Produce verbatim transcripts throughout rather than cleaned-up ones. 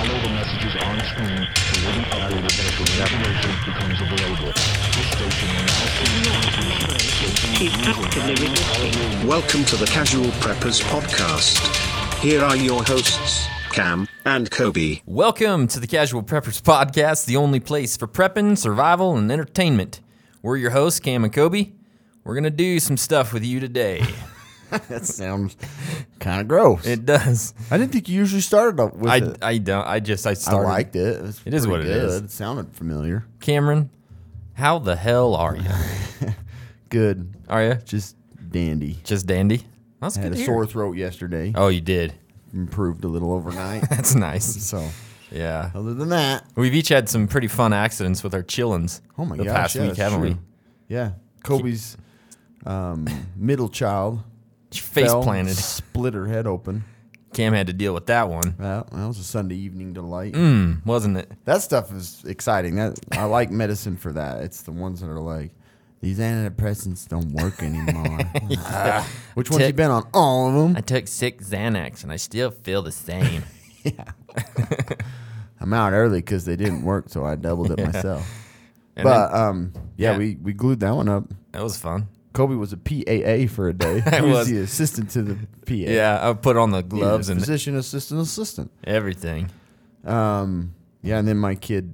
follow the messages on screen to where the operator that information becomes available. This station will now see Keep actively resisting. Welcome to the Casual Preppers Podcast. Here are your hosts, Cam and Kobe. Welcome to the Casual Preppers Podcast, the only place for prepping, survival, and entertainment. We're your hosts, Cam and Kobe. We're going to do some stuff with you today. That sounds kind of gross. It does. I didn't think you usually started up with I, it. I don't. I just, I I started. liked it. It, was It is pretty what it good. is. It sounded familiar. Cameron, how the hell are you? Good. Are you? Just dandy. Just dandy? That's I good had to a hear. sore throat yesterday. Oh, you did? Improved a little overnight. That's nice. So, Yeah. other than that, We've each had some pretty fun accidents with our chillins oh my the gosh, past yeah, week, that's haven't true. we? Yeah. Kobe's um, middle child Face fell, planted. split her head open. Cam had to deal with that one. Well, that was a Sunday evening delight. Mm, wasn't it? That stuff is exciting. That I like medicine for that. It's the ones that are like, these antidepressants don't work anymore. Ah, which ones Tick. you been on? All of them. I took six Xanax and I still feel the same. I'm out early because they didn't work, so I doubled it myself. And But then- um, yeah, yeah. we, we glued that one up. that was fun. Kobe was a P A A for a day. I He was was. the assistant to the P A. Yeah, I put on the Yeah, gloves and physician assistant assistant. everything. Um, yeah, and then my kid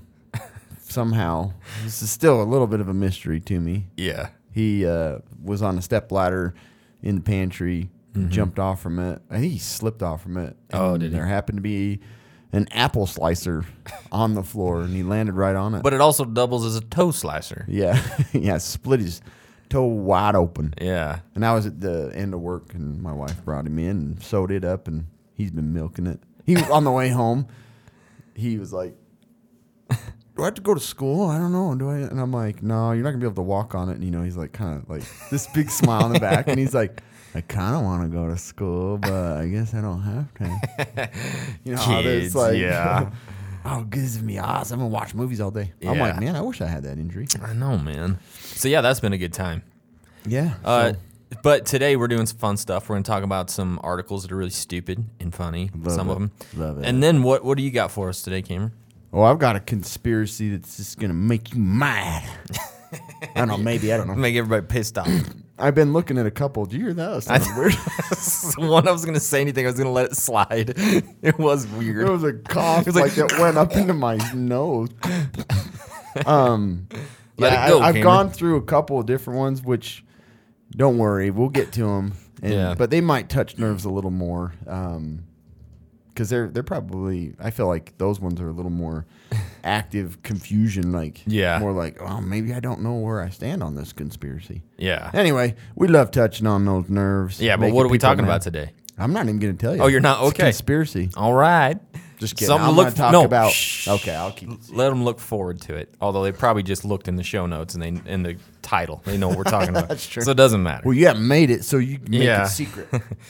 somehow, this is still a little bit of a mystery to me. Yeah. He uh, was on a step ladder in the pantry, jumped off from it. I think he slipped off from it. Oh, and did he? There happened to be an apple slicer on the floor, and he landed right on it. But it also doubles as a toe slicer. yeah, yeah, split his toe wide open. Yeah. And I was at the end of work, and my wife brought him in and sewed it up, and he's been milking it. He was on the way home. He was like, do I have to go to school? I don't know. Do I? And I'm like, no, you're not gonna be able to walk on it. And you know, he's like, kind of like this big smile on the back, and he's like, I kind of want to go to school, but I guess I don't have to. You know, how Kids, it's like, yeah. oh, this is me awesome. I'm gonna watch movies all day. I'm Yeah. like, man, I wish I had that injury. I know, man. So, yeah, that's been a good time. Yeah. Uh, so- but today we're doing some fun stuff. We're going to talk about some articles that are really stupid and funny, Love some it. of them. Love it. And then what, what do you got for us today, Cameron? Oh, I've got a conspiracy that's just gonna make you mad. I don't know, maybe I don't know. Make everybody pissed off. I've been looking at a couple. Did you hear that? That sounded weird. One, I was going to say anything. I was going to let it slide. It was weird. There was a cough was like, like- that went up into my nose. Um, Let yeah, it go, I, I've Cameron. gone through a couple of different ones, which don't worry, we'll get to them. And, Yeah. but they might touch nerves a little more, um, because they're they're probably. I feel like those ones are a little more active confusion, like Yeah. more like, oh, maybe I don't know where I stand on this conspiracy. Yeah. Anyway, we love touching on those nerves. Yeah, but making what are we people talking mad. about today? I'm not even going to tell you. Oh, you're not? It's a Okay. conspiracy. All right. Just kidding. Something to I'm look going to for- talk no. about. Shh. Okay, I'll keep it. Let them look forward to it. Although they probably just looked in the show notes and they in the title. They know what we're talking about. That's true. So it doesn't matter. Well, you haven't made it, so you can make Yeah. it secret.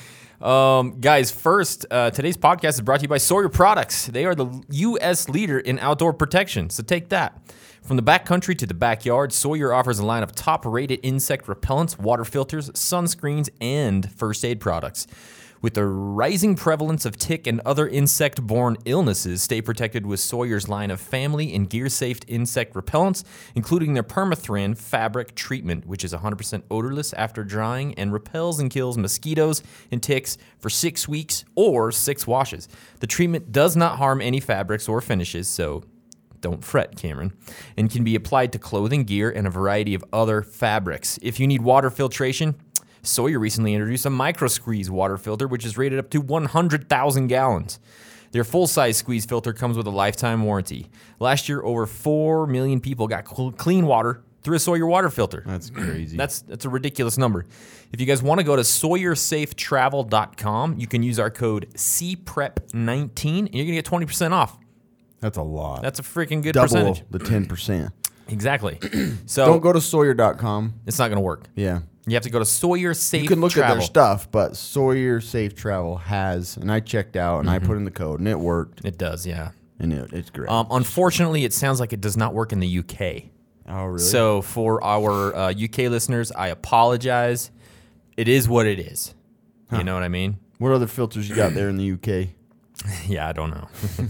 Um, guys, first, uh, today's podcast is brought to you by Sawyer Products. They are the U S leader in outdoor protection, so take that. From the backcountry to the backyard, Sawyer offers a line of top-rated insect repellents, water filters, sunscreens, and first aid products. With the rising prevalence of tick and other insect-borne illnesses, stay protected with Sawyer's line of family and gear-safe insect repellents, including their Permethrin fabric treatment, which is one hundred percent odorless after drying and repels and kills mosquitoes and ticks for six weeks or six washes. The treatment does not harm any fabrics or finishes, so don't fret, Cameron, and can be applied to clothing, gear, and a variety of other fabrics. If you need water filtration, Sawyer recently introduced a micro squeeze water filter, which is rated up to one hundred thousand gallons. Their full-size squeeze filter comes with a lifetime warranty. Last year, over four million people got cl- clean water through a Sawyer water filter. That's crazy. That's that's a ridiculous number. If you guys want to go to sawyer safe travel dot com, you can use our code C prep nineteen, and you're going to get twenty percent off. That's a lot. That's a freaking good double percentage. the ten percent. Exactly. So Don't go to Sawyer dot com. it's not going to work. Yeah. You have to go to Sawyer Safe You can look Travel. at their stuff, but Sawyer Safe Travel has, and I checked out, and Mm-hmm. I put in the code, and it worked, It does, yeah. and it, it's great. Um, unfortunately, it sounds like it does not work in the U K. oh, really? So for our uh, U K listeners, I apologize. It is what it is. You know what I mean? what other filters you got there in the U K? Yeah, I don't know.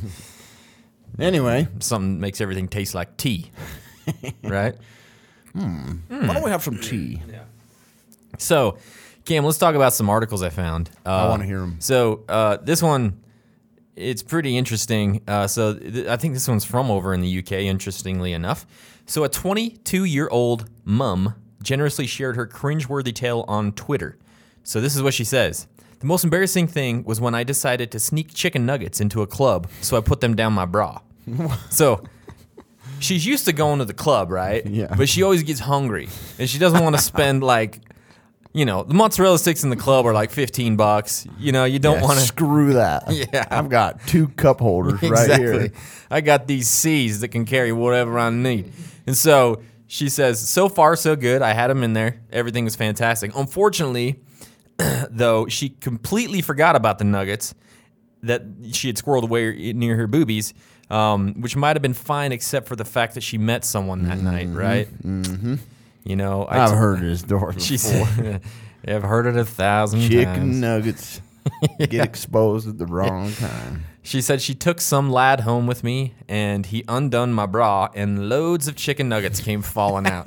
Anyway, Something makes everything taste like tea, right? why don't we have some tea? So, Cam, let's talk about some articles I found. Uh, I wanna hear 'em. So, uh, this one, it's pretty interesting. Uh, so, th- I think this one's from over in the U K, interestingly enough. So, a twenty-two-year-old mum generously shared her cringeworthy tale on Twitter. So, this is what she says. The most embarrassing thing was when I decided to sneak chicken nuggets into a club, so I put them down my bra. So, she's used to going to the club, right? Yeah. But she always gets hungry, and she doesn't want to spend like, you know, the mozzarella sticks in the club are like fifteen bucks. You know, you don't Yeah, want to. screw that. Yeah. I've got two cup holders right Exactly. here. I got these C's that can carry whatever I need. And so she says, so far so good. I had them in there. Everything was fantastic. Unfortunately, though, she completely forgot about the nuggets that she had squirreled away near her boobies, um, which might have been fine except for the fact that she met someone that night, right? Mm-hmm. You know, I I've t- heard this story She before. said, I've heard it a thousand Chicken times. nuggets get exposed at the wrong time. She said she took some lad home with me, and he undone my bra, and loads of chicken nuggets came falling out.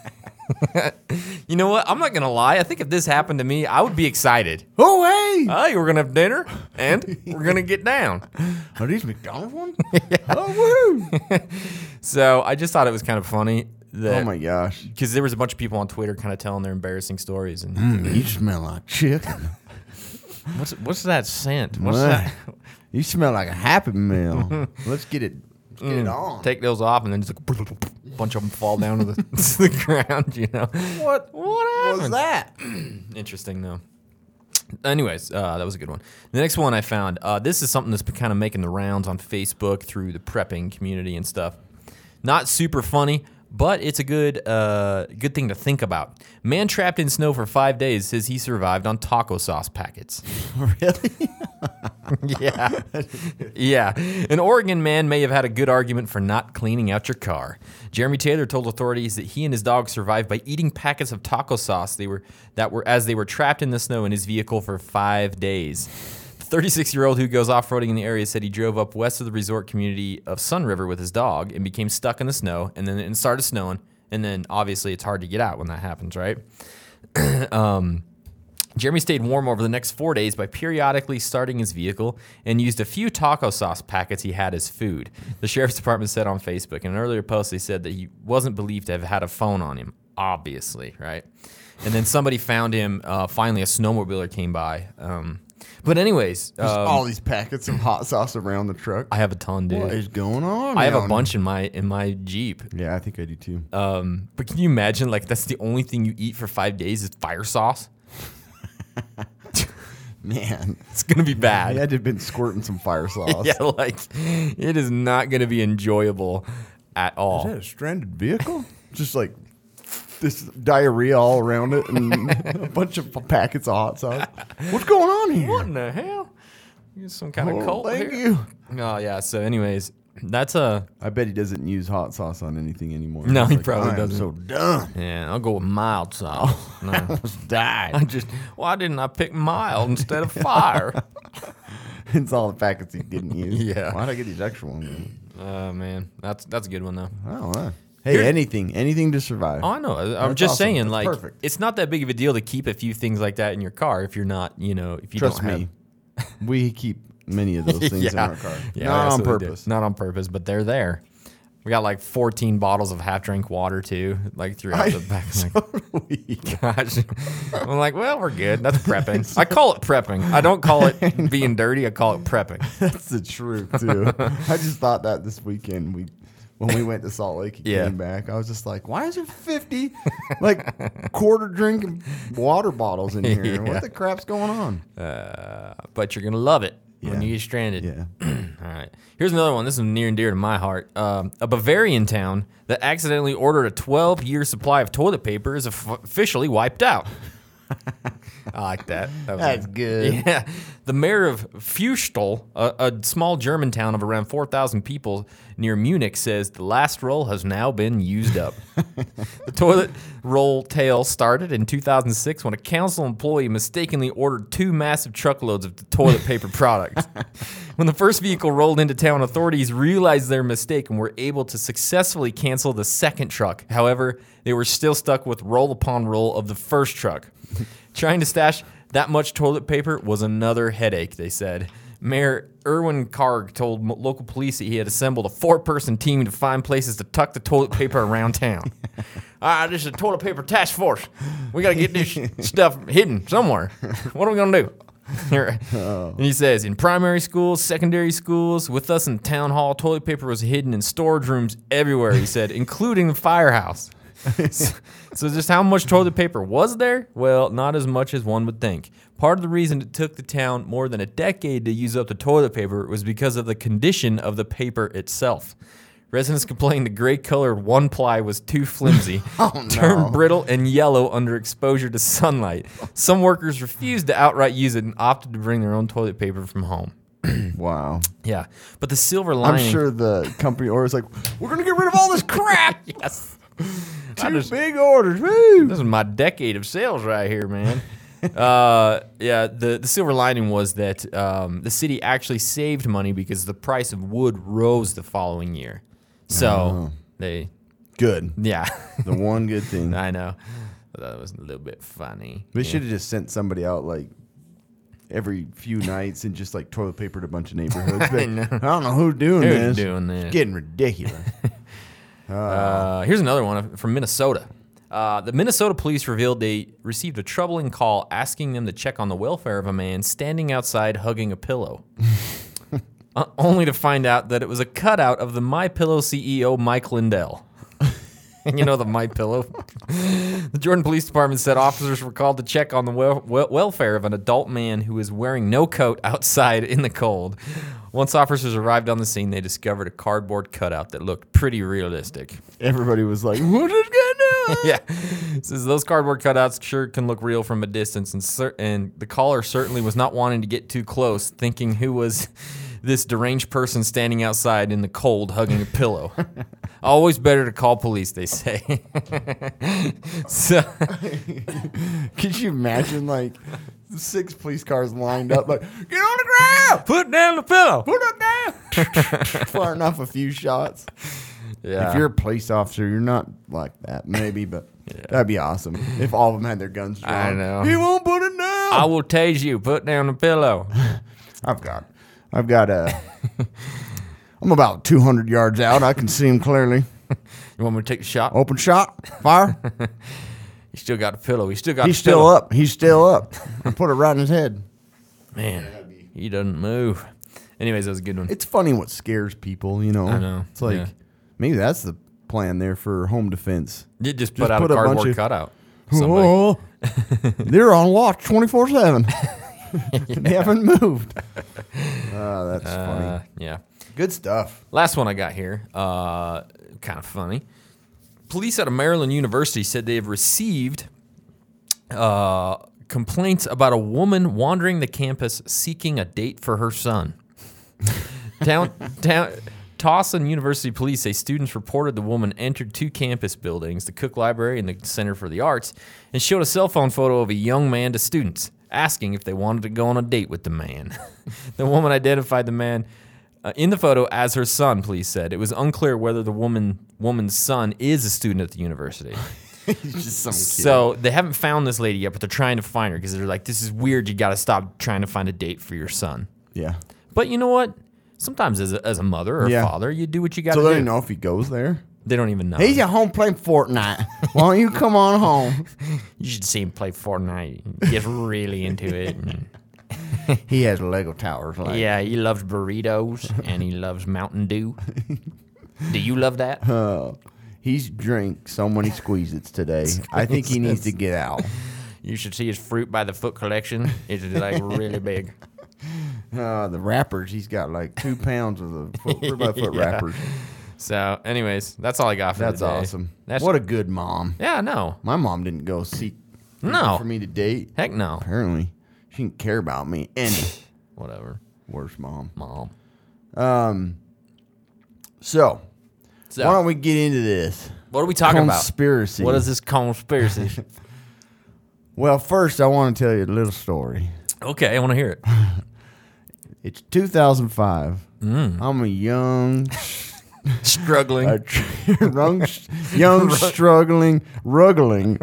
You know what? I'm not going to lie. I think if this happened to me, I would be excited. Oh, hey! Hey, we're going to have dinner, and we're going to get down. Are these McDonald's ones? Oh, woo! So I just thought it was kind of funny that Oh, my gosh. because there was a bunch of people on Twitter kind of telling their embarrassing stories. And Mm, you smell like chicken. what's what's that scent? What's What? that? You smell like a Happy Meal. Let's get it, let's get it on. Take those off, and then just like a bunch of them fall down to the, to the ground. You know What what was happened? that? Interesting though. Anyways, uh, that was a good one. The next one I found. Uh, this is something that's been kind of making the rounds on Facebook through the prepping community and stuff. Not super funny, but it's a good uh, good thing to think about. Man trapped in snow for five days says he survived on taco sauce packets. Really? Yeah. Yeah. An Oregon man may have had a good argument for not cleaning out your car. Jeremy Taylor told authorities that he and his dog survived by eating packets of taco sauce they were that were as they were trapped in the snow in his vehicle for five days. The thirty-six-year-old who goes off-roading in the area said he drove up west of the resort community of Sun River with his dog and became stuck in the snow, and then it started snowing, and then obviously it's hard to get out when that happens, right? um Jeremy stayed warm over the next four days by periodically starting his vehicle and used a few taco sauce packets he had as food. The sheriff's department said on Facebook. In an earlier post, they said that he wasn't believed to have had a phone on him, obviously, right? And then somebody found him, uh, finally a snowmobiler came by. Um, but anyways, Just um, all these packets of hot sauce around the truck. I have a ton, dude. What is going on? I have a down bunch in my in my Jeep. there? Yeah, I think I do too. Um, but can you imagine, like, that's the only thing you eat for five days is fire sauce? Man, It's going to be I bad. had to have been squirting some fire sauce. Yeah, like it is not going to be enjoyable at Is all. that a stranded vehicle? Just like this diarrhea all around it and a bunch of packets of hot sauce. What's going on here? What in the hell? You some kind of Oh, cult thank here? you. Oh yeah. So, anyways, that's a I bet he doesn't use hot sauce on anything anymore. No, He's he like, probably I am doesn't. so done. yeah. I'll go with mild sauce. No. Almost died. I just why didn't I pick mild instead of fire? It's all the packets he didn't use. Yeah. Why'd I get these extra ones? Oh man, that's that's a good one though. I don't know. Hey, Here- anything, anything to survive. Oh, I know. I- I'm That's just awesome. saying, That's like, perfect. it's not that big of a deal to keep a few things like that in your car if you're not, you know, if you Trust don't have. me, we keep many of those things in our car. Yeah, Not I on absolutely do. purpose. Not on purpose, but they're there. We got like fourteen bottles of half drink water too, like throughout I- the back. I'm so like, do we. gosh. I'm like, well, we're good. That's prepping. I call it prepping. I don't call it being dirty. I call it prepping. That's the truth too. I just thought that this weekend we when we went to Salt Lake and Yeah. came back, I was just like, why is there fifty like quarter drinking water bottles in here? Yeah. What the crap's going on? Uh, but you're gonna love it when Yeah. you get stranded. Yeah. All right. Here's another one. This is near and dear to my heart. Um, a Bavarian town that accidentally ordered a twelve-year supply of toilet paper is of- officially wiped out. I like that. That was That's good. Yeah. The mayor of Fustel, a, a small German town of around four thousand people near Munich, says the last roll has now been used up. The toilet roll tale started in two thousand six when a council employee mistakenly ordered two massive truckloads of the toilet paper product. When the first vehicle rolled into town, authorities realized their mistake and were able to successfully cancel the second truck. However, they were still stuck with roll upon roll of the first truck. Trying to stash that much toilet paper was another headache, they said. Mayor Erwin Karg told mo- local police that he had assembled a four-person team to find places to tuck the toilet paper around town. All right, this is a toilet paper task force. We got to get this stuff hidden somewhere. What are we going to do? Here. Oh. And he says, in primary schools, secondary schools, with us in town hall, toilet paper was hidden in storage rooms everywhere, he said, including the firehouse. so, so just how much toilet paper was there? Well, not as much as one would think. Part of the reason it took the town more than a decade to use up the toilet paper was because of the condition of the paper itself. Residents complained the gray-colored one-ply was too flimsy, oh, no. turned brittle and yellow under exposure to sunlight. Some workers refused to outright use it and opted to bring their own toilet paper from home. Wow. Yeah, but the silver lining... I'm sure the company order's like, we're going to get rid of all this crap. Yes. Two just, big orders. Woo. This is my decade of sales right here, man. uh, yeah, the, the silver lining was that um, the city actually saved money because the price of wood rose the following year. So oh. they... Good. Yeah. The one good thing. I know. That was a little bit funny. They yeah. should have just sent somebody out like every few nights and just like toilet papered a bunch of neighborhoods. I, know. I don't know who's doing who's this. doing this. It's getting ridiculous. uh, uh, here's another one from Minnesota. Uh, the Minnesota police revealed they received a troubling call asking them to check on the welfare of a man standing outside hugging a pillow. uh, only to find out that it was a cutout of the MyPillow C E O Mike Lindell. You know the MyPillow? The Jordan Police Department said officers were called to check on the wel- wel- welfare of an adult man who was wearing no coat outside in the cold. Once officers arrived on the scene, they discovered a cardboard cutout that looked pretty realistic. Everybody was like, what is going on? Yeah. It says those cardboard cutouts sure can look real from a distance, and, cer- and the caller certainly was not wanting to get too close, thinking who was this deranged person standing outside in the cold hugging a pillow. Always better to call police, they say. So, could you imagine, like, six police cars lined up, like, get on the ground! Put down the pillow! Put it down! Firing off a few shots. Yeah. If you're a police officer, you're not like that, maybe, but yeah. That'd be awesome if all of them had their guns drawn. I know. He won't put it down! I will tase you. Put down the pillow. I've got, I've got a... I'm about two hundred yards out. I can see him clearly. You want me to take a shot? Open shot. Fire. He still got the pillow. He still got He's the still pillow. up. He's still up. I put it right in his head. Man, he doesn't move. Anyways, that was a good one. It's funny what scares people, you know. I know. It's like, yeah. maybe that's the plan there for home defense. You just put Just out put a a bunch cardboard of- cutout. Oh, they're on watch twenty-four seven. They haven't moved. Oh, that's Uh, funny. yeah. Good stuff. Last one I got here, uh, kind of funny. Police at a Maryland university said they have received uh, complaints about a woman wandering the campus seeking a date for her son. Town, town, Towson University police say students reported the woman entered two campus buildings, the Cook Library and the Center for the Arts, and showed a cell phone photo of a young man to students, asking if they wanted to go on a date with the man. The woman identified the man Uh, in the photo as her son, police said. It was unclear whether the woman woman's son is a student at the university. He's just some kid. So they haven't found this lady yet, but they're trying to find her because they're like, this is weird. You got to stop trying to find a date for your son. Yeah. But you know what? Sometimes as a, as a mother or Yeah. a father, you do what you got to So do. they don't know if he goes there. They don't even know. He's at home playing Fortnite. Why don't you come on home? You should see him play Fortnite. He gets really into it. And He has Lego towers. Like. yeah, he loves burritos and he loves Mountain Dew. Do you love that? Uh, he's drank so many Squeeze-Its today. I think he needs to get out. You should see his fruit by the foot collection. It's like really big. Uh, the wrappers, he's got like two pounds of the foot, fruit by foot Yeah. wrappers. So, anyways, that's all I got for That's today. awesome. That's What a good mom. yeah, no, My mom didn't go seek No. for me to date. heck no, Apparently, she didn't care about me any. whatever, Worst mom. mom. Um. So, So, why don't we get into this what are we talking conspiracy? about? What is this conspiracy? Well, first, I want to tell you a little story. Okay, I want to hear it. It's two thousand five. Mm. I'm a young, Struggling. a tr- young, young struggling, ruggling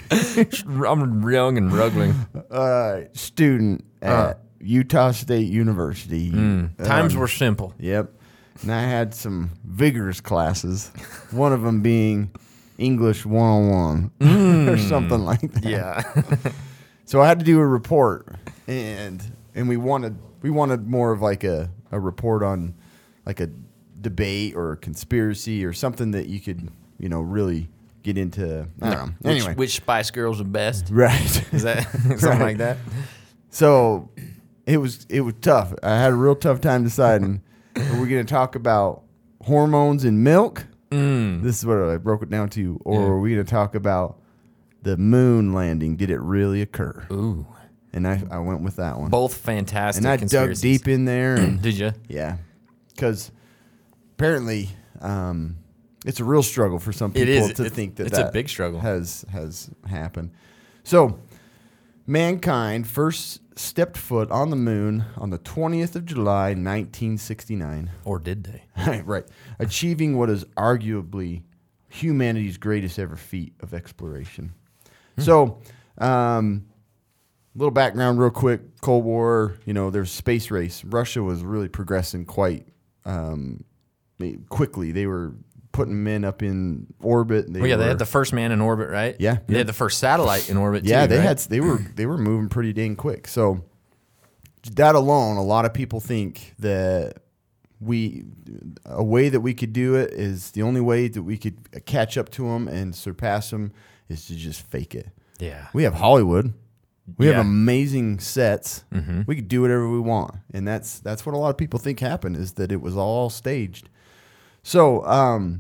I'm young and ruggling. uh, student at Uh. Utah State University. Times Um, were simple. Yep. And I had some vigorous classes, one of them being English one oh one or something like that. Yeah. So I had to do a report, and and we wanted we wanted more of like a, a report on like a debate or a conspiracy or something that you could, you know, really get into. I don't know. Anyway. Which, which Spice Girls are best? Right. Is that something Right. like that? So it was it was tough. I had a real tough time deciding. Are we going to talk about hormones in milk? Mm. This is what I broke it down to. Or are we going to talk about the moon landing? Did it really occur? Ooh. And I, I went with that one. Both fantastic and I dug conspiracies. deep in there. And Did you? yeah, because apparently um, it's a real struggle for some It people is. to It's- think that it's a that big struggle. has has happened. So mankind first stepped foot on the moon on the twentieth of July, nineteen sixty-nine. Or did they? Right, right. Achieving what is arguably humanity's greatest ever feat of exploration. So, um, little background real quick. Cold War, you know, there's space race. Russia was really progressing quite um, quickly. They were putting men up in orbit. They Well, yeah, they were- had the first man in orbit, right? Yeah, They yeah. had the first satellite in orbit, Yeah, too, they right? had they were they were moving pretty dang quick. So that alone, a lot of people think that we a way that we could do it is the only way that we could catch up to them and surpass them is to just fake it. Yeah. We have Hollywood. We Yeah. Mm-hmm. have amazing sets. We could do whatever we want, and that's that's what a lot of people think happened is that it was all staged. So, um,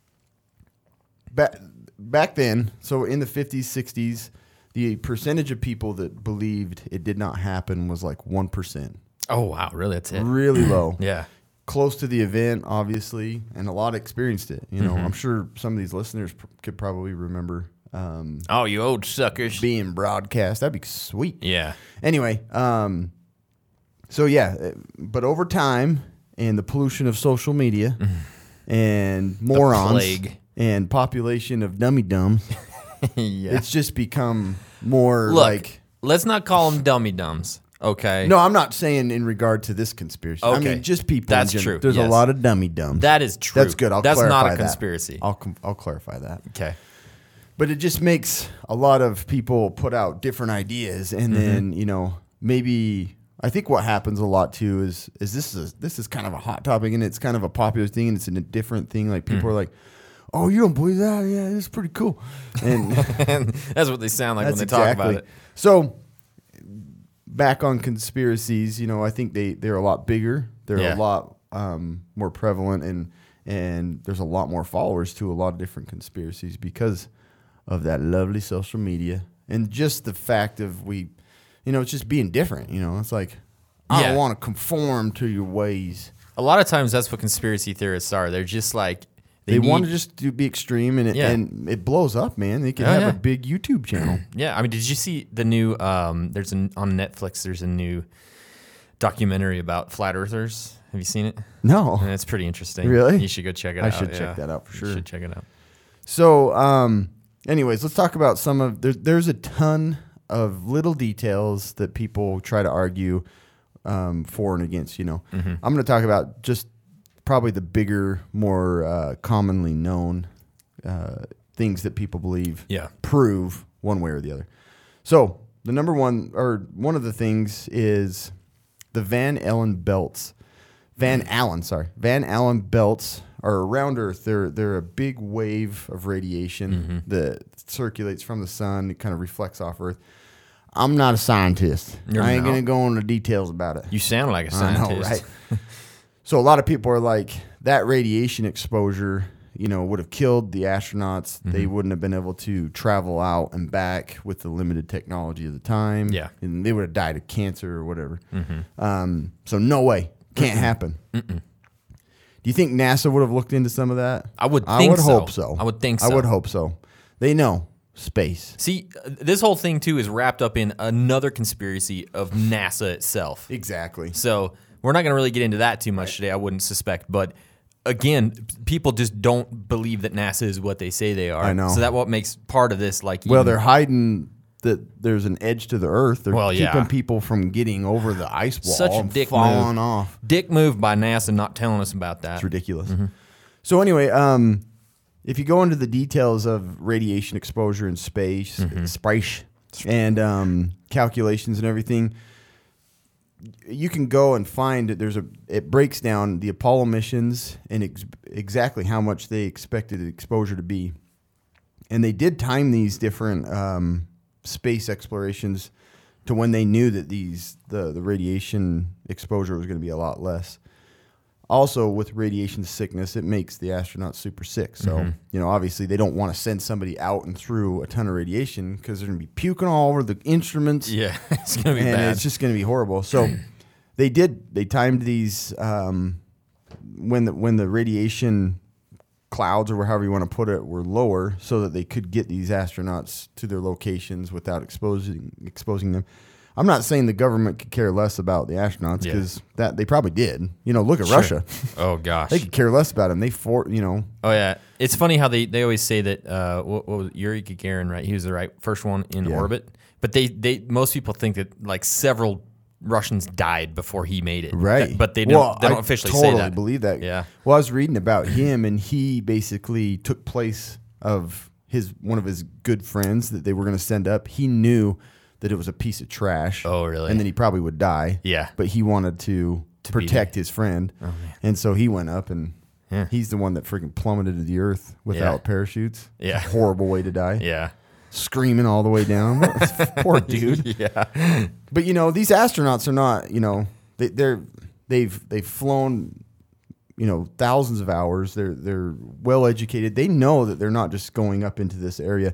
back back then, so in the fifties, sixties, the percentage of people that believed it did not happen was like one percent. Oh, wow. Really? That's it? Really low. Yeah. Close to the event, obviously, and a lot experienced it. You know, Mm-hmm. I'm sure some of these listeners pr- could probably remember um, Oh, you old suckers. being broadcast. That'd be sweet. Yeah. Anyway, um, so yeah, uh, but over time and the pollution of social media and morons plague. and population of dummy dumbs, Yeah. it's just become more Look, like. let's not call them dummy dumbs, okay? No, I'm not saying in regard to this conspiracy. I Okay. mean, just people. That's in general. true, There's yes. a lot of dummy dumbs. That is true. That's good. I'll That's clarify not a that. conspiracy. I'll com- I'll clarify that. Okay. But it just makes a lot of people put out different ideas, and Mm-hmm. then you know maybe I think what happens a lot too is is this is this is kind of a hot topic, and it's kind of a popular thing, and it's a different thing. Like Mm. people are like, "Oh, you don't believe that? Yeah, it's pretty cool," and That's what they sound like when that's they talk exactly. about it. So back on conspiracies, you know, I think they they're a lot bigger. They're Yeah. a lot um, more prevalent, and and there's a lot more followers to a lot of different conspiracies because of that lovely social media and just the fact of we, you know, it's just being different. You know, it's like I Yeah. don't want to conform to your ways. A lot of times that's what conspiracy theorists are. They're just like, They, need- want to just do, be extreme, and it, Yeah. and it blows up, man. They can Oh, have yeah. a big YouTube channel. Yeah, I mean, did you see the new? Um, there's an on Netflix. There's a new documentary about flat earthers. Have you seen it? No, And it's pretty interesting. Really? You should go check it I out. should yeah. check that out for You sure. should check it out. So, um, anyways, let's talk about some of there's there's a ton of little details that people try to argue um, for and against. You know, Mm-hmm. I'm going to talk about just probably the bigger, more uh, commonly known uh, things that people believe Yeah. prove one way or the other. So, the number one or one of the things is the Van Allen belts. Van Allen, sorry, Van Allen belts are around Earth. They're they're a big wave of radiation Mm-hmm. that circulates from the sun. It kind of reflects off Earth. I'm not a scientist. You're I ain't not. gonna go into details about it. You sound like a I know, scientist. right? So a lot of people are like, that radiation exposure, you know, would have killed the astronauts. They Mm-hmm. wouldn't have been able to travel out and back with the limited technology of the time. Yeah. And they would have died of cancer or whatever. Um, so no way. Can't happen. Do you think NASA would have looked into some of that? I would I think would so. hope so. I would think I so. would hope so. They know space. See, uh, this whole thing too is wrapped up in another conspiracy of NASA itself. Exactly. So we're not going to really get into that too much today, I wouldn't suspect. But again, people just don't believe that NASA is what they say they are. I know. So that's what makes part of this like. Well, even- they're hiding that there's an edge to the Earth. They're Well, yeah. keeping people from getting over the ice wall Such a and dick falling move. off. dick move by NASA not telling us about that. It's ridiculous. Mm-hmm. So anyway, um, if you go into the details of radiation exposure in space, Mm-hmm. space, and um, calculations and everything, you can go and find that there's a. It breaks down the Apollo missions and ex- exactly how much they expected the exposure to be, and they did time these different um, space explorations to when they knew that these the the radiation exposure was going to be a lot less. Also, with radiation sickness, it makes the astronauts super sick. So, Mm-hmm. you know, obviously they don't want to send somebody out and through a ton of radiation because they're going to be puking all over the instruments. Yeah, it's going to be and bad. it's just going to be horrible. So, they did. They timed these um, when the when the radiation clouds, or however you want to put it, were lower, so that they could get these astronauts to their locations without exposing exposing them. I'm not saying the government could care less about the astronauts Yeah. because that they probably did. You know, look at Sure. Russia. Oh gosh. They could care less about them. They for you know. Oh yeah, it's funny how they, they always say that uh, what, what was it? Yuri Gagarin, right? He was the right first one in Yeah. orbit, but they, they most people think that like several Russians died before he made it, Right. But they don't Well, they don't I officially totally say that. believe that. Yeah. Well, I was reading about him, and he basically took place of his one of his good friends that they were going to send up. He knew that it was a piece of trash. Oh, really? And then he probably would die. Yeah. But he wanted to, To be protect his friend, Oh, man. and so he went up, and Yeah. he's the one that freaking plummeted to the earth without Yeah. parachutes. It's Yeah. a horrible way to die. Yeah. Screaming all the way down. Poor dude. Yeah. But you know, these astronauts are not. You know, they, they're they've they've flown, you know, thousands of hours. They're they're well educated. They know that they're not just going up into this area.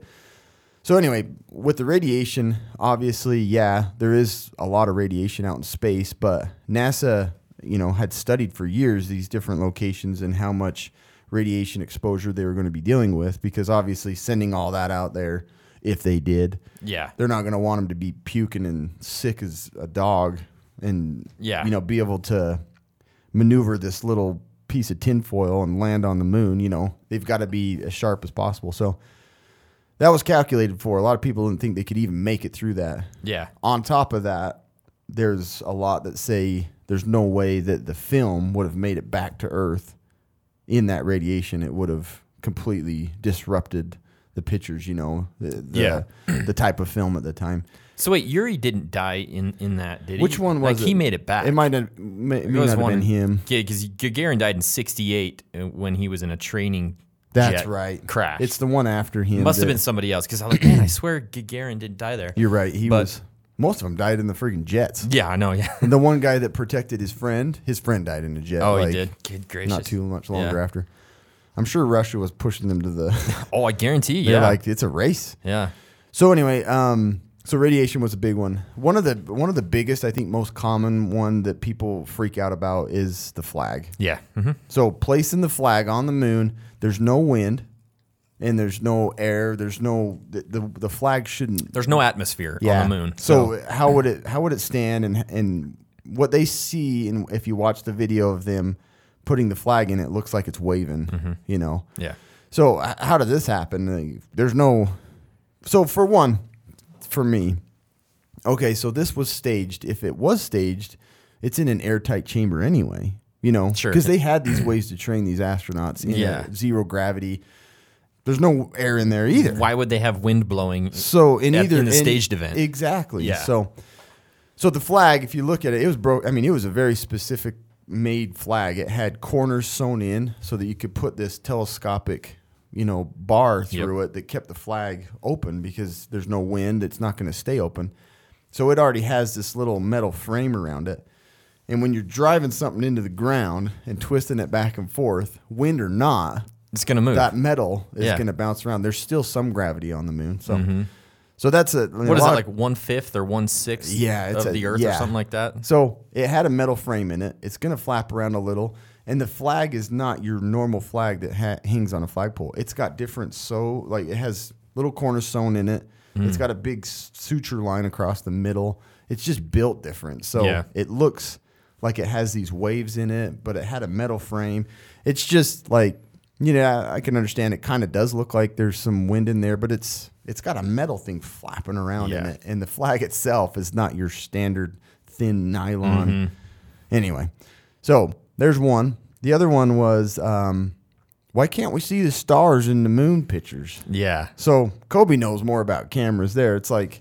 So anyway, with the radiation, obviously, yeah, there is a lot of radiation out in space. But NASA, you know, had studied for years these different locations and how much radiation exposure they were going to be dealing with, because obviously sending all that out there, if they did, Yeah. they're not going to want them to be puking and sick as a dog and, Yeah. you know, be able to maneuver this little piece of tinfoil and land on the moon. You know, they've got to be as sharp as possible. So that was calculated for. A lot of people didn't think they could even make it through that. Yeah. On top of that, there's a lot that say there's no way that the film would have made it back to Earth in that radiation. It would have completely disrupted the pictures, you know, the, the, Yeah. the type of film at the time. So wait, Yuri didn't die in, in that, did he? Which one was like, it? He made it back. It might have, may, It may was not have one- been him. Yeah, because Gagarin died in sixty-eight uh, when he was in a training That's jet right. crash. It's the one after him. Must have that- been somebody else because I was like, man, I swear Gagarin didn't die there. You're right. He But- was. Most of them died in the freaking jets. Yeah, I know. Yeah. And the one guy that protected his friend, his friend died in a jet. Oh, like, he did. Good gracious. Not too much longer Yeah. after. I'm sure Russia was pushing them to the. Oh, I guarantee. They're Yeah. like, it's a race. yeah. So anyway, um, so radiation was a big one. One of the one of the biggest, I think, most common one that people freak out about is the flag. Yeah. hmm So placing the flag on the moon, there's no wind, and there's no air. There's no the the, the flag shouldn't. There's no atmosphere on the moon. So, how would it how would it stand, and and what they see, and if you watch the video of them putting the flag in, it looks like it's waving. You know. yeah. So h- how did this happen? Like, there's no. So for one, for me, okay. So this was staged. If it was staged, it's in an airtight chamber anyway. You know, Sure. because they had these ways to train these astronauts in Yeah. a zero gravity. There's no air in there either. Why would they have wind blowing? So in At- either in the staged event. exactly. Yeah. So, so the flag, if you look at it, it was broke. I mean, it was a very specific made flag. It had corners sewn in so that you could put this telescopic, you know, bar through it that kept the flag open because there's no wind. It's not going to stay open. So it already has this little metal frame around it. And when you're driving something into the ground and twisting it back and forth, wind or not, It's gonna move. that metal is Yeah. going to bounce around. There's still some gravity on the moon. So, so that's a what is it, like one fifth or one sixth? Yeah, it's of a- the Earth or yeah. something like that. So it had a metal frame in it. It's going to flap around a little. And the flag is not your normal flag that ha- hangs on a flagpole. It's got different sew, like it has little corners sewn in it. Hmm. It's got a big s- suture line across the middle. It's just built different. So Yeah. it looks like it has these waves in it, but it had a metal frame. It's just like, you know, I, I can understand it kind of does look like there's some wind in there, but it's it's got a metal thing flapping around in Yeah. it. And the flag itself is not your standard thin nylon. Mm-hmm. Anyway, so there's one. The other one was, um, why can't we see the stars in the moon pictures? Yeah. So Kobe knows more about cameras there. It's like,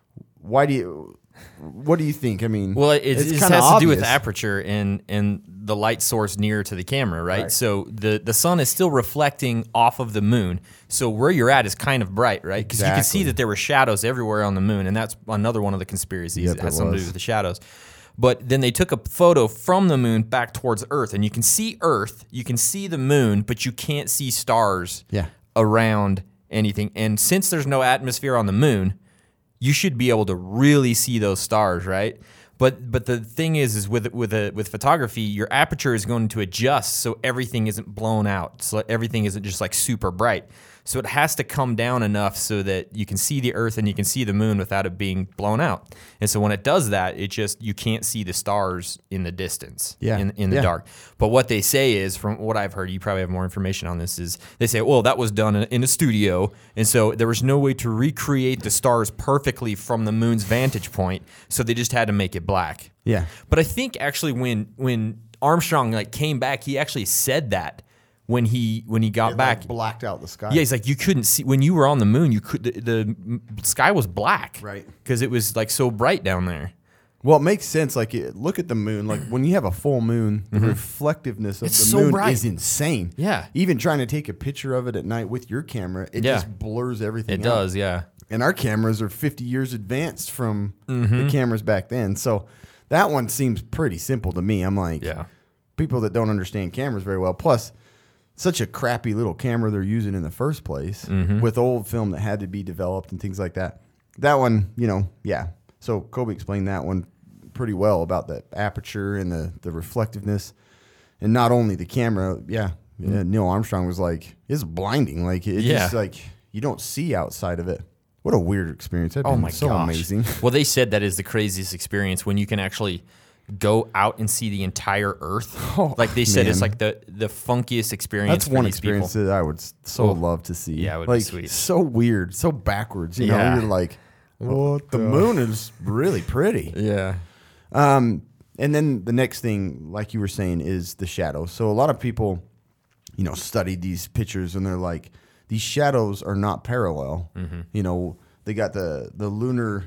why do you, what do you think? I mean, Well, it, it it's just kinda has to do with obvious. aperture and and the light source near to the camera, right? Right. So the the sun is still reflecting off of the moon. So where you're at is kind of bright, right? Because you can see Exactly. that there were shadows everywhere on the moon, and that's another one of the conspiracies. Yep, it has it something to was. do with the shadows. But then they took a photo from the moon back towards Earth, and you can see Earth, you can see the moon, but you can't see stars Yeah. around anything. And since there's no atmosphere on the moon, you should be able to really see those stars, right? But but the thing is, is with with a, with photography, your aperture is going to adjust so everything isn't blown out, so everything isn't just like super bright. So it has to come down enough so that you can see the Earth and you can see the moon without it being blown out. And so when it does that, it just you can't see the stars in the distance, Yeah. in in the Yeah. dark. But what they say is, from what I've heard, you probably have more information on this, is they say, well, that was done in, in a studio, and so there was no way to recreate the stars perfectly from the moon's vantage point, so they just had to make it black. Yeah. But I think actually when when Armstrong like came back, he actually said that when he when he got It, back. like, blacked out the sky. Yeah, he's like, you couldn't see when you were on the moon. You could the, the m- sky was black, Right. Because it was like so bright down there. Well, it makes sense. Like, it, look at the moon. Like, when you have a full moon, the reflectiveness of It's the so moon bright. is insane. Yeah. Even trying to take a picture of it at night with your camera, it Yeah. just blurs everything It out. does, yeah. And our cameras are fifty years advanced from Mm-hmm. the cameras back then. So that one seems pretty simple to me. I'm like, Yeah. people that don't understand cameras very well. Plus, such a crappy little camera they're using in the first place Mm-hmm. with old film that had to be developed and things like that. That one, you know, yeah. So Kobe explained that one pretty well about the aperture and the, the reflectiveness. And not only the camera, yeah, yeah. Neil Armstrong was like, it's blinding. Like, it's Yeah. just like, you don't see outside of it. What a weird experience. That'd Oh been my so gosh. amazing. Well, they said that is the craziest experience when you can actually go out and see the entire Earth. Oh, like they said, it's man. like the the funkiest experience. That's for one these experience people. that I would s- so Oh. love to see. Yeah, it would be like, sweet. So weird, so backwards. You Yeah. know, you're like, what the moon is really pretty. Yeah. Um, and then the next thing, like you were saying, is the shadows. So a lot of people, you know, studied these pictures and they're like, these shadows are not parallel. Mm-hmm. You know, they got the the lunar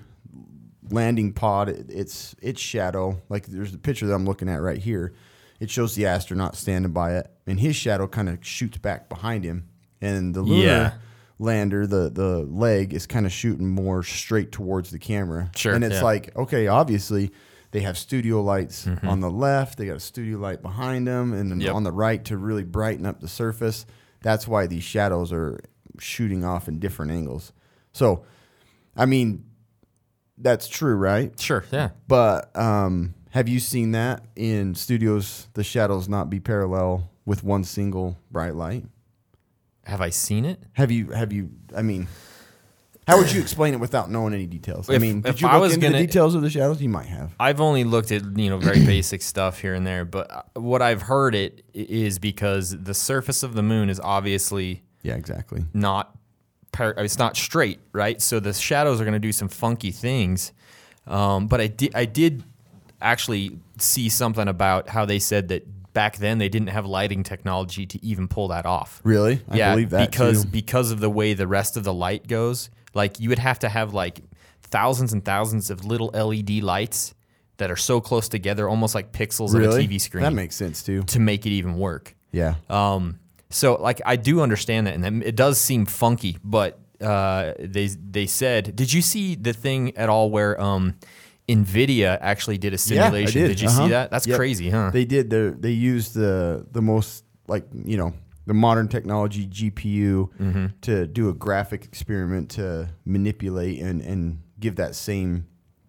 landing pod. It, it's its shadow. Like there's the picture that I'm looking at right here. It shows the astronaut standing by it, and his shadow kind of shoots back behind him. And the lunar Yeah. lander, the the leg is kind of shooting more straight towards the camera. Sure, and it's yeah. like, okay, obviously they have studio lights Mm-hmm. on the left. They got a studio light behind them, and then Yep. on the right to really brighten up the surface. That's why these shadows are shooting off in different angles. So, I mean, that's true, right? Sure. Yeah. But um, have you seen that in studios, the shadows not be parallel with one single bright light? Have I seen it? Have you? Have you? I mean, how would you explain it without knowing any details? I If- mean, did if you I look was into gonna- the details of the shadows? You might have. I've only looked at, you know, very basic stuff here and there, but uh, what I've heard it is because the surface of the moon is obviously Yeah, exactly. not par- it's not straight, right? So the shadows are going to do some funky things. Um, but I did I did actually see something about how they said that back then they didn't have lighting technology to even pull that off. Really? I yeah, believe that because too. because of the way the rest of the light goes. Like you would have to have like thousands and thousands of little L E D lights that are so close together, almost like pixels of a Really? T V screen, That makes sense too. to make it even work. Yeah. Um, so like I do understand that, and then it does seem funky. But uh, they they said, did you see the thing at all where um, NVIDIA actually did a simulation? Yeah, I did. you Uh-huh. see that? That's Yep. crazy, huh? They did. The they used the the most like you know the modern technology G P U Mm-hmm. to do a graphic experiment to manipulate and and give that same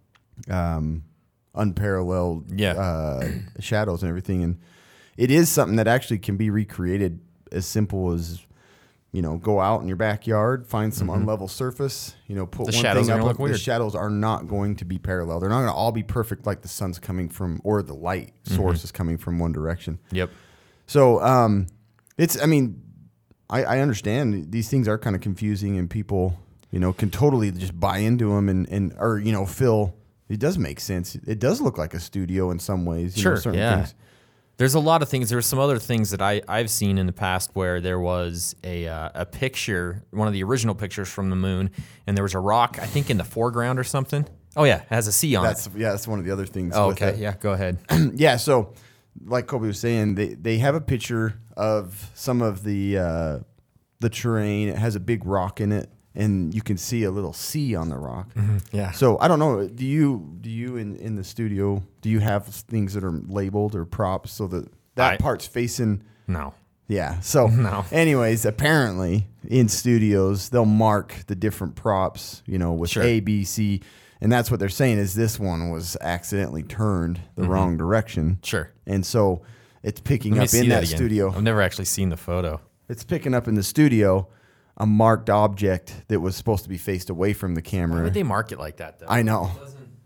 um, unparalleled Yeah. uh, shadows and everything. And it is something that actually can be recreated as simple as you know, go out in your backyard, find some Mm-hmm. unlevel surface, you know, put The one shadows thing are up. gonna Look, look the weird. shadows are not going to be parallel. They're not going to all be perfect like the sun's coming from, or the light Mm-hmm. source is coming from one direction. Yep. So um, it's, I mean, I, I understand these things are kind of confusing, and people, you know, can totally just buy into them and, and or, you know, feel it does make sense. It does look like a studio in some ways. You Sure. know, certain yeah. things. There's a lot of things. There's some other things that I, I've seen in the past where there was a uh, a picture, one of the original pictures from the moon, and there was a rock, I think in the foreground or something. Oh, yeah. It has a C on That's, it. yeah, that's one of the other things. Oh, with okay. it. Yeah, go ahead. Yeah, so like Kobe was saying, they, they have a picture of some of the uh, the terrain. It has a big rock in it, and you can see a little C on the rock. Yeah. So I don't know. Do you do you in, in the studio, do you have things that are labeled or props so that that I- part's facing? No. Yeah. So No. anyways, apparently in studios, they'll mark the different props, you know, with Sure. A, B, C. And that's what they're saying is this one was accidentally turned the wrong direction. Sure. And so it's picking Let me up see in that, again. studio. I've never actually seen the photo. It's picking up in the studio a marked object that was supposed to be faced away from the Why camera. would they mark it like that, though? I know.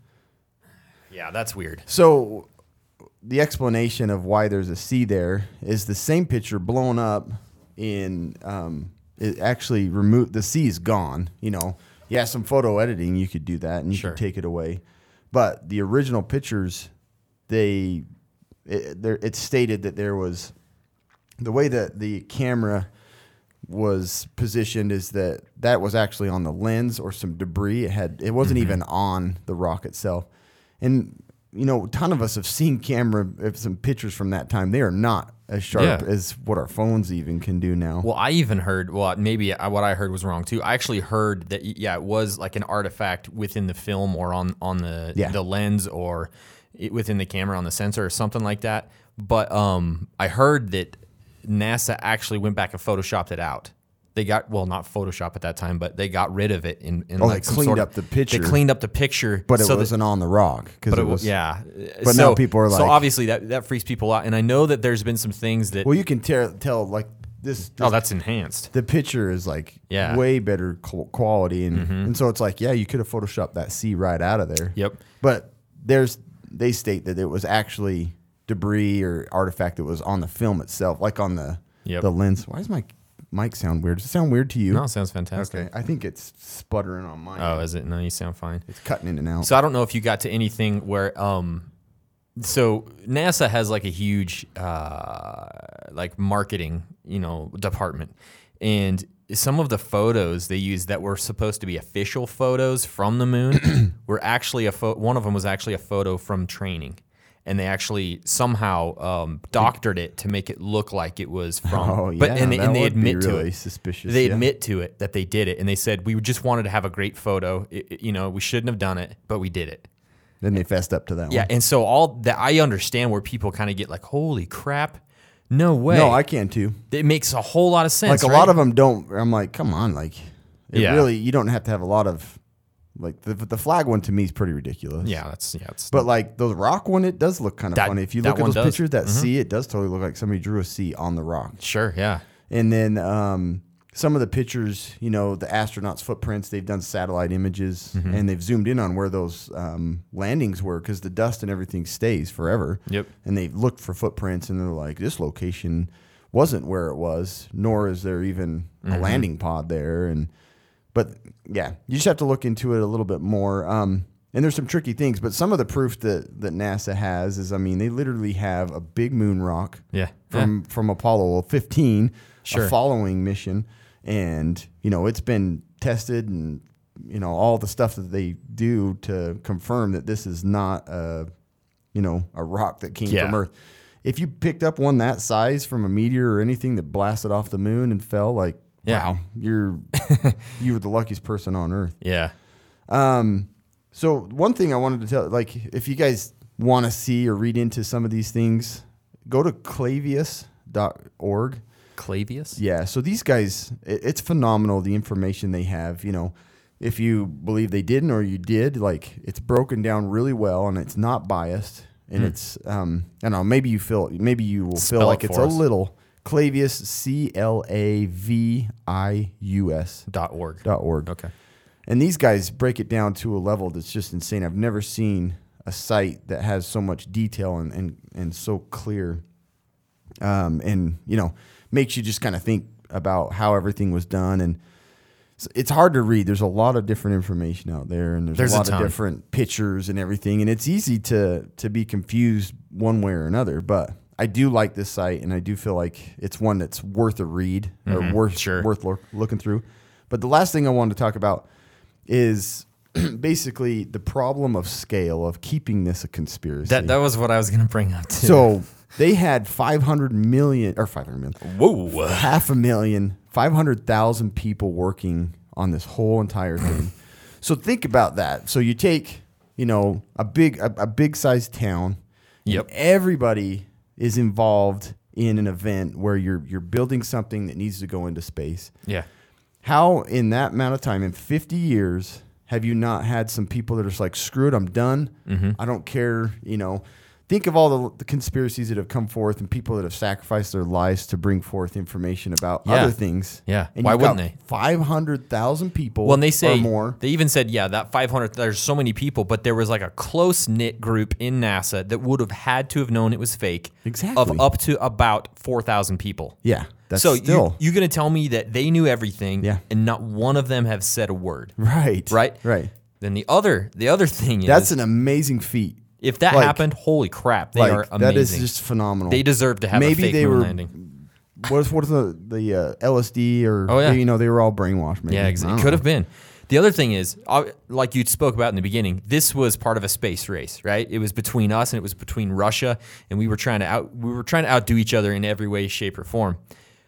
Yeah, that's weird. So the explanation of why there's a C there is the same picture blown up in um, it actually removed the C is gone. You know, yeah, some photo editing you could do that and you Sure. could take it away, but the original pictures, they it, there it's stated that there was the way that the camera was positioned is that that was actually on the lens or some debris. It had it wasn't even on the rock itself. And you know, a ton of us have seen camera if some pictures from that time. They are not as sharp Yeah. as what our phones even can do now. Well, I even heard, well, maybe I- what I heard was wrong too. I actually heard that, yeah, it was like an artifact within the film or on, on the Yeah. the lens or it, within the camera on the sensor or something like that. But um, I heard that NASA actually went back and photoshopped it out. They got, well, not Photoshop at that time, but they got rid of it in, in Oh, like they some cleaned sort up of, the picture. They cleaned up the picture, but it so that- wasn't on the rock because but it it was was, yeah. But now people are so like- obviously that that freaks people out, and I know that there's been some things that, Well, you can tell tell like this. oh, this- that's enhanced. the picture is like Yeah. way better qu- quality, and and so it's like, yeah, you could have photoshopped that C right out of there. Yep. But there's they state that it was actually debris or artifact that was on the film itself, like on the Yep. the lens. Why does my mic sound weird? Does it sound weird to you? No, it sounds fantastic. Okay, I think it's sputtering on mine. Oh, is it? No, you sound fine. It's cutting in and out. So I don't know if you got to anything where, um, so NASA has like a huge, uh, like marketing, you know, department, and some of the photos they used that were supposed to be official photos from the moon were actually a pho- one of them was actually a photo from training. And they actually somehow um, doctored it to make it look like it was from. Oh, yeah, but and, they- that and they would be admit to really it. suspicious, They yeah. admit to it that they did it, and they said we just wanted to have a great photo. It- it- you know, we shouldn't have done it, but we did it. Then they fessed up to that Yeah, one. and so all that I understand where people kind of get like, "Holy crap, no way!" No, I can too. It makes a whole lot of sense. Like a right? lot of them don't. I'm like, come on, like it Yeah. really. You don't have to have a lot of like the the flag one to me is pretty ridiculous. Yeah, that's yeah. It's, But like the rock one, it does look kind of That- funny. If you that look at one those does. pictures, that Mhm. C, it does totally look like somebody drew a C on the rock. sure, yeah, And then um, some of the pictures, you know, the astronauts' footprints, they've done satellite images Mm-hmm. and they've zoomed in on where those um, landings were because the dust and everything stays forever. Yep. And they've looked for footprints and they're like, this location wasn't where it was, nor is there even Mm-hmm. a landing pod there. And but yeah, you just have to look into it a little bit more. Um, and there's some tricky things, but some of the proof that, that NASA has is, I mean, they literally have a big moon rock yeah. from from Apollo fifteen, Sure. a following mission, and you know it's been tested, and you know all the stuff that they do to confirm that this is not a you know a rock that came Yeah. from Earth. If you picked up one that size from a meteor or anything that blasted off the moon and fell, like Yeah. wow, you're you were the luckiest person on Earth. yeah. Um, so one thing I wanted to tell, like, if you guys want to see or read into some of these things, go to clavius dot org. Clavius. Yeah. So these guys, it, it's phenomenal the information they have. You know, if you believe they didn't or you did, like, it's broken down really well and it's not biased. And it's, um, I don't know, maybe you feel, maybe you will Spell feel it like it's for a us. little Clavius, C L A V I U S Dot org. dot org. Okay. And these guys break it down to a level that's just insane. I've never seen a site that has so much detail and, and, and so clear. Um, and, you know, makes you just kind of think about how everything was done. And it's hard to read. There's a lot of different information out there, and there's, There's a a lot of ton. different pictures and everything. And it's easy to to be confused one way or another. But I do like this site, and I do feel like it's one that's worth a read or Mhm, worth sure. worth lo- looking through. But the last thing I wanted to talk about is basically the problem of scale of keeping this a conspiracy. That that was what I was going to bring up too. So they had five hundred million or five hundred million, whoa. half a million, five hundred thousand people working on this whole entire thing. So think about that. So you take, you know, a big a, a big sized town. Yep. And everybody is involved in an event where you're you're building something that needs to go into space. Yeah. How in that amount of time, in fifty years, have you not had some people that are just like, screw it, I'm done. Mm-hmm. I don't care. You know, think of all the, the conspiracies that have come forth and people that have sacrificed their lives to bring forth information about Yeah. other things. Yeah. And Why you've got wouldn't they? five hundred thousand people Well, and they say or more. they even said, yeah, that five hundred. There's so many people, but there was like a close knit group in NASA that would have had to have known it was fake. Exactly. Of up to about four thousand people. Yeah. That's so still. you, you're going to tell me that they knew everything, Yeah. and not one of them have said a word, right. right? Right. Then the other, the other thing is, That's an amazing feat. if that like- happened, holy crap, they like, are amazing. that is just phenomenal. They deserve to have Maybe a fake they moon were, landing. What is, what is the, the uh, L S D or, Oh, yeah. you know, they were all brainwashed. Maybe. Yeah, I exactly. don't It could know. have been. The other thing is, uh, like you spoke about in the beginning, this was part of a space race, right? It was between us and it was between Russia, and we were trying to out we were trying to outdo each other in every way, shape, or form.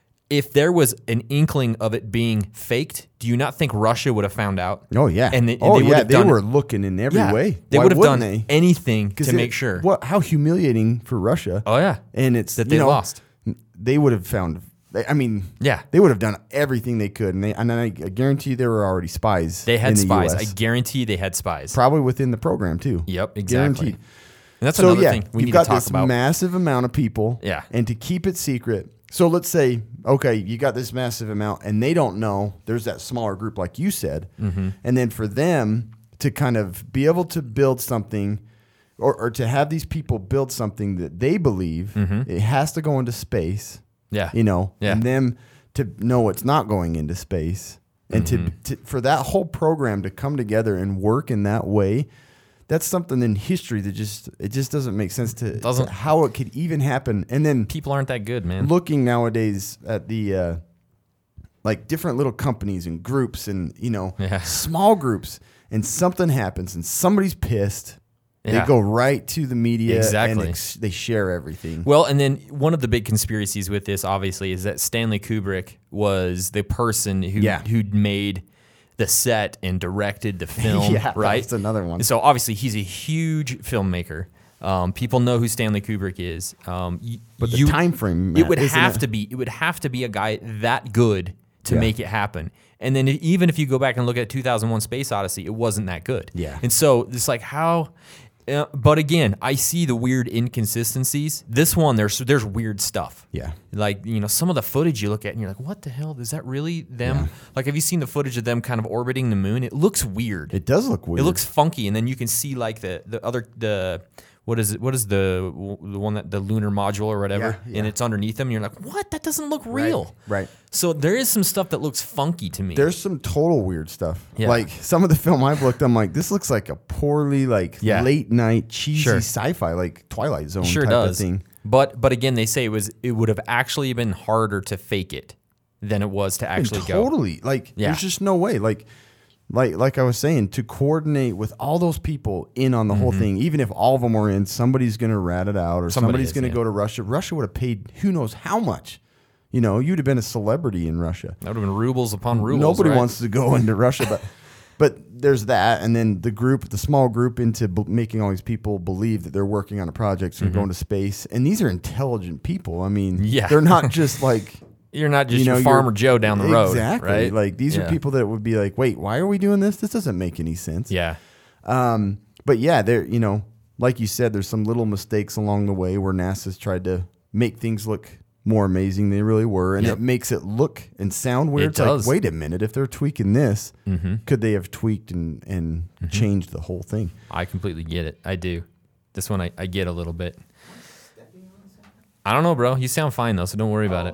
If there was an inkling of it being faked, do you not think Russia would have found out? Oh yeah. And they- and oh they would yeah. have They done- were looking in every Yeah, way. they Why would have wouldn't done they? anything 'Cause to it- make sure. What? How humiliating for Russia. Oh yeah, And it's that you they know, lost. They would have found. they- I mean, Yeah. they would have done everything they could, and they. And I, I guarantee you there were already spies. They had in the spies. U I S, guarantee they had spies. probably within the program too. Yep, exactly. Guaranteed. And that's So another yeah, thing we you've need got to talk this about. massive amount of people. Yeah. And to keep it secret. So let's say, okay, you got this massive amount, and they don't know. There's that smaller group, like you said, Mm-hmm. and then for them to kind of be able to build something, or, or to have these people build something that they believe it has to go into space. Mm-hmm. Yeah. You know, Yeah. and them to know it's not going into space, and Mm-hmm. to, to for that whole program to come together and work in that way. That's something in history that just it just doesn't make sense to, Doesn't- to how it could even happen. And then People aren't that good, man. looking nowadays at the uh, like different little companies and groups and you know Yeah. small groups, and something happens and somebody's pissed. Yeah. They go right to the media Exactly. and ex- they share everything. Well, and then one of the big conspiracies with this, obviously, is that Stanley Kubrick was the person who Yeah. who'd made the set and directed the film, Yeah, right? that's another one. So obviously, he's a huge filmmaker. Um, people know who Stanley Kubrick is. Um, y- But the you- time frame, it Matt, would isn't have it? to be. It would have to be a guy that good to Yeah. make it happen. And then if- even if you go back and look at two thousand one: Space Odyssey, it wasn't that good. Yeah. And so it's like how. Uh, but again, I see the weird inconsistencies. This one, there's there's weird stuff. Yeah. Like, you know, some of the footage you look at and you're like, what the hell? Is that really them? Like, have you seen the footage of them kind of orbiting the moon? It looks weird. It does look weird. It looks funky, and then you can see like the the other the what is it? What is the the one that the lunar module or whatever, Yeah, yeah. and it's underneath them. And you're like, what? That doesn't look real. Right. So there is some stuff that looks funky to me. There's some total weird stuff. Yeah. Like some of the film I've looked, I'm like, this looks like a poorly like Yeah. late night cheesy Sure. sci-fi, like Twilight Zone sure type does. of thing. But but again, they say it was it would have actually been harder to fake it than it was to actually go. Totally. Like Yeah. there's just no way. Like like like I was saying, to coordinate with all those people in on the whole thing, even if all of them were in, somebody's gonna rat it out or Somebody somebody's is, gonna yeah. go to Russia. Russia would have paid who knows how much. You know, you'd have been a celebrity in Russia. That would have been rubles upon rubles. Nobody right? wants to go into Russia, but but there's that, and then the group, the small group, into b- making all these people believe that they're working on a project and going to space. And these are intelligent people. I mean, Mm-hmm. Yeah. they're not just like You're not just you know, your you're- farmer Joe down the road, exactly. right? Like these Yeah. are people that would be like, wait, why are we doing this? This doesn't make any sense. Yeah. Um, but yeah, there, you know, like you said, there's some little mistakes along the way where NASA's tried to make things look more amazing than they really were, and Yep. it makes it look and sound weird. It It's does. like, wait a minute, if they're tweaking this, Mm-hmm. could they have tweaked and, and changed the whole thing? I completely get it. I do. This one I, I get a little bit. I don't know, bro. You sound fine though, so don't worry about it.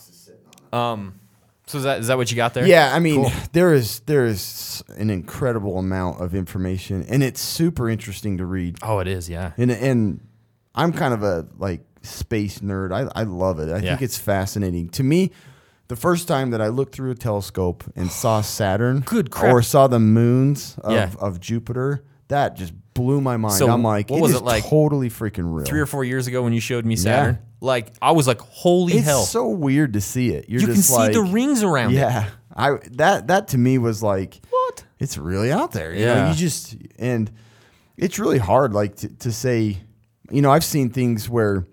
Um, so is that is that what you got there? Yeah, I mean, there is there is an incredible amount of information, and it's super interesting to read. Oh, it is. Yeah. And and I'm kind of a like space nerd. I I love it. I Yeah. think it's fascinating. To me, the first time that I looked through a telescope and saw Saturn, Good crap. or saw the moons of, Yeah. of Jupiter, that just blew my mind. So I'm like, what it was is it like totally freaking real. Three or four years ago when you showed me Saturn, like I was like, holy it's hell! so weird to see it. You're you can just see like, the rings around it. yeah. I that that to me was like, What? it's really out there. You know, Yeah. you just and it's really hard like to, to say, you know, I've seen things where,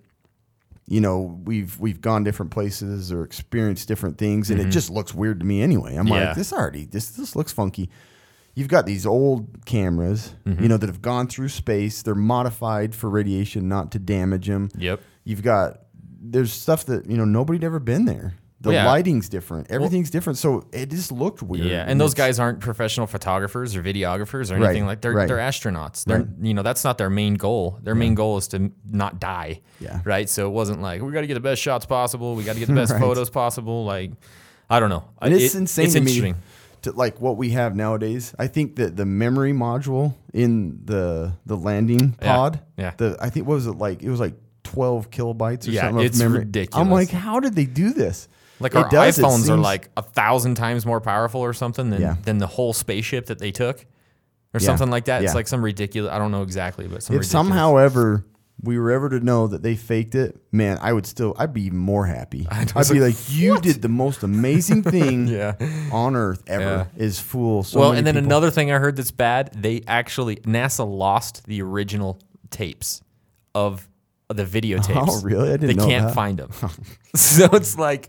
you know, we've we've gone different places or experienced different things, and it just looks weird to me anyway. I'm Mm-hmm. Yeah. like, this already this this looks funky. You've got these old cameras, Mm-hmm. you know, that have gone through space. They're modified for radiation, not to damage them. Yep. You've got there's stuff that you know nobody'd ever been there. The Yeah. lighting's different. Everything's different. So it just looked weird. Yeah, and those it's- guys aren't professional photographers or videographers or anything Right, like. They're right. they're astronauts. They're Right. you know that's not their main goal. Their main goal is to m- not die. Yeah. Right. So it wasn't like we got to get the best shots possible. We got to get the best Right. photos possible. Like I don't know. And it's It- insane It's to interesting. me to like what we have nowadays. I think that the memory module in the the landing Yeah, pod, yeah. the I think what was it like? It was like twelve kilobytes or Yeah, something. it's of memory. ridiculous. I'm like, how did they do this? Like It our does, it iPhones are seems- like a thousand times more powerful or something than Yeah. than the whole spaceship that they took, or Yeah, something like that. It's yeah. like some ridiculous. I don't know exactly, but some If ridiculous. somehow ever we were ever to know that they faked it, man, I would still, I'd be even more happy. I'd was be like, like, you did the most amazing thing Yeah. on Earth ever is fool so well, many and then people. another thing I heard that's bad. They actually NASA lost the original tapes of the videotapes. Oh, really? I didn't They know can't that. find them. So it's like,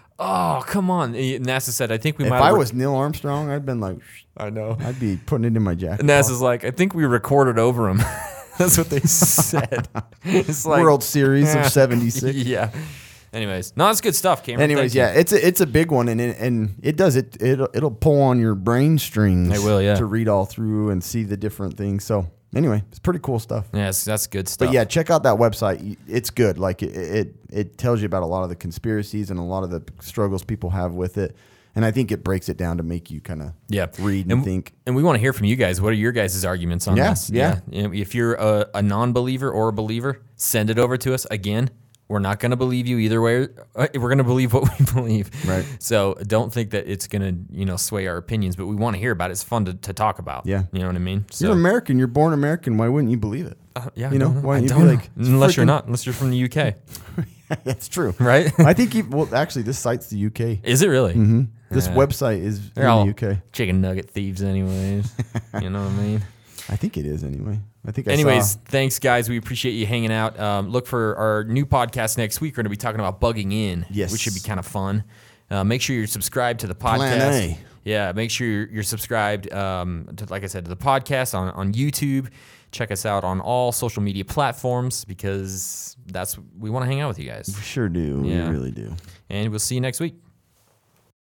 oh, come on. NASA said, I think we If might. I have re- was Neil Armstrong, I'd been like, I know. I'd be putting it in my jacket. NASA's like, I think we recorded over them. That's what they said. It's like World Series of seventy-six. Yeah. Anyways, no, that's good stuff, Cameron. Anyways, Thank you. yeah, it's a, it's a big one, and it, and it does it it'll, it'll pull on your brain strings. It will, yeah. to read all through and see the different things. So anyway, it's pretty cool stuff. Yes, that's good stuff. But yeah, check out that website. It's good. Like it, it, it tells you about a lot of the conspiracies and a lot of the struggles people have with it. And I think it breaks it down to make you kind of Yeah. read and, think. And we want to hear from you guys. What are your guys' arguments on Yeah, this? yeah. You know, If you're a, a non-believer or a believer, send it over to us. Again, we're not going to believe you either way. Uh, We're going to believe what we believe. Right. So don't think that it's going to, you know, sway our opinions, but we want to hear about it. It's fun to, to talk about. Yeah. You know what I mean? So, You're American. You're born American. Why wouldn't you believe it? uh, yeah, you know, I why I don't you be don't know. like, it's unless you're freaking- not, unless you're from the U K, That's true. right? I think, you, well, actually, this site's the U K. Is it really? hmm This Yeah. website is in They're all the U K. chicken nugget thieves anyways. You know what I mean? I think it is anyway. I think I Anyways, saw. thanks, guys. We appreciate you hanging out. Um, look for our new podcast next week. We're going to be talking about bugging in, Yes. which should be kind of fun. Uh, make sure you're subscribed to the podcast. Plan A. Yeah, make sure you're, you're subscribed, um, to, like I said, to the podcast on, on YouTube. Check us out on all social media platforms because that's we want to hang out with you guys. We sure do. Yeah. We really do. And we'll see you next week.